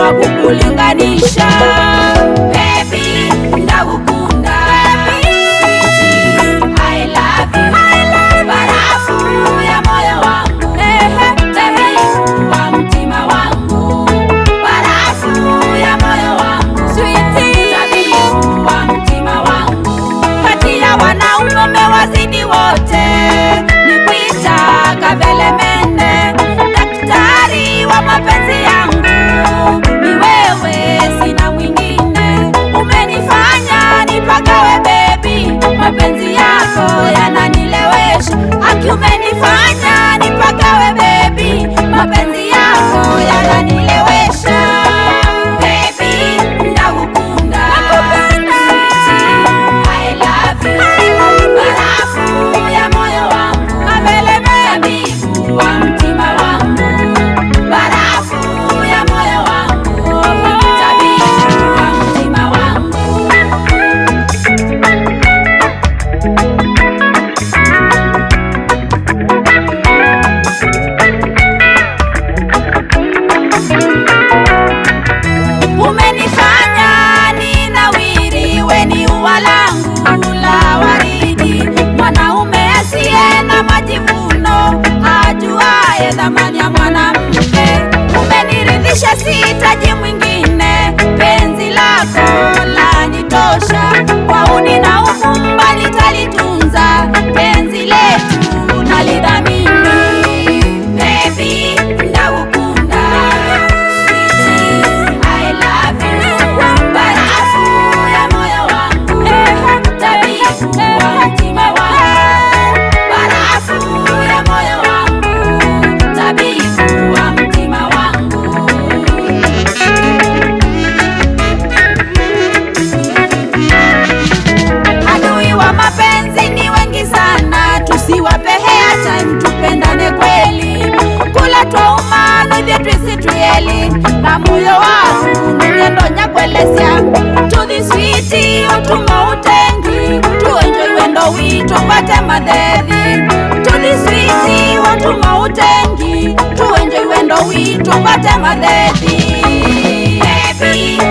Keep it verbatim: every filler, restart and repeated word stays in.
kukulinganisha. Baby, ndagukunda. Sweetie, I love you. Barafu ya moyo wangu, tabibu wa mtima wangu. Barafu ya moyo wangu, sweetie, tabibu wa mtima wangu. Kati ya wanaume umewazidi wote, nikuita Kavelemene, daktari wa mapenzi yangu. Ni wewe, sina mwingine. Umenifanya nipagawe baby, mapenzi yako yananilewesha. Aki umenifanya nipagawe baby, mapenzi yako yananilewesha. Baby, ndagukunda. Sweetie, I love you. Barafu ya moyo wangu, tabibu wa mtima wangu. Barafu ya moyo wangu, tabibu wa mtima wangu. Umenifanya ninawiri, we ni ua langu la waridi. Mwanaume asiye na majivuno, ajuaye thamani ya mwanamke. Umeniridhisha, sihitaji mwingine. Penzi lako lanitosha, kwa udi na uvumba nitalitunza. Penzi letu nalidhamini. Baby, ndagukunda. Sweetie, I love you. Barafu ya moyo wangu, tabibu wa mtima wangu. Barafu ya moyo wangu, tabibu wa mtima wangu. Adui wa mapenzi ni wengi sana, tusiwape airtime, tupendane kweli. Kula twauma nithie twisituyeli, na muyo wangu nungendo nyakwelesya. Tuthi switi utuma utengi, tuenjoy wendo witu pate mathethi. Tuthi switi utuma utengi, tuenjoy wendo witu pate mathethi. Baby,